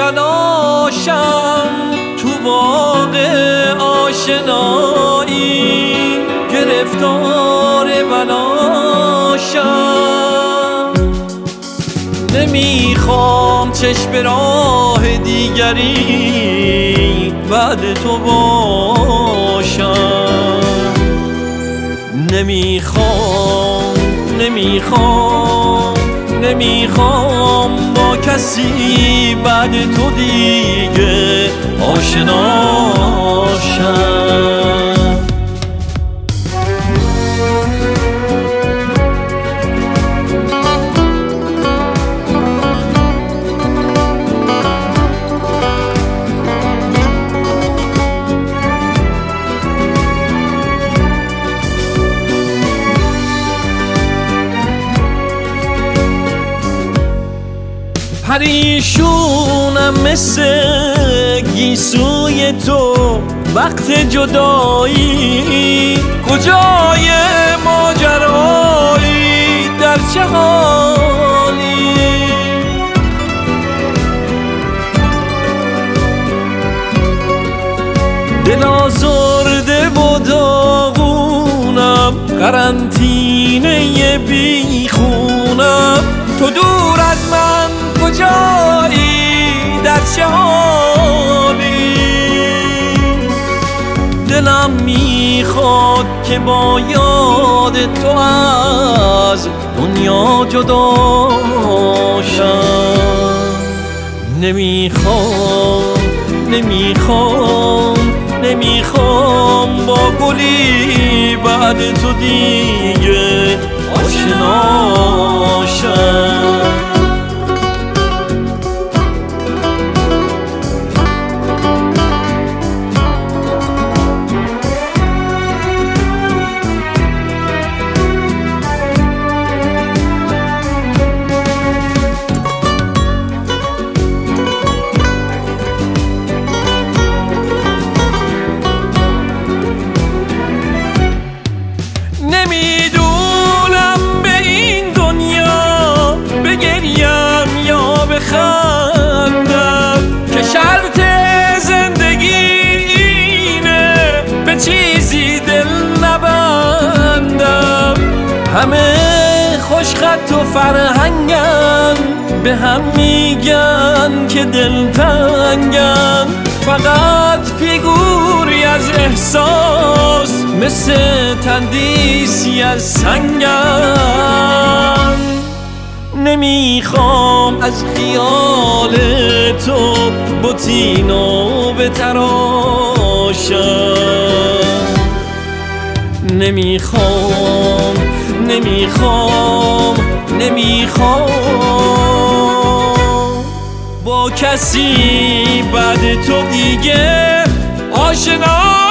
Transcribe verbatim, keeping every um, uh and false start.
تلاشم تو باغ آشنایی گرفتار بلاشم. نمیخوام چشم راه دیگری بعد تو باشم. نمیخوام نمیخوام نمیخوام با کسی بعد تو دیگه آشناشم. پریشونم مثل گیسوی تو وقت جدایی، کجای ماجرایی در چه حالی؟ دل آزرده و داغونم، قرنطینه بیخونم، تو دور از من کجایی در چه حالی؟ دلم میخواد که با یاد تو از دنیا جدا شم. نمیخوام نمیخوام نمیخوام با گلی بعد تو دیگه آشنا شم. نمیدونم به این دنیا بگریم یا بخندم، که شرط زندگی اینه به چیزی دل نبندم. همه خوشخط و فرهنگن به هم میگن که دلتنگن، فقط فیگوری از احساس مثل تندیسی از سنگن. نمیخوام از خیال تو بطینو بتراشم. نمیخوام نمیخوام نمیخوام با کسی بعد تو دیگه آشنا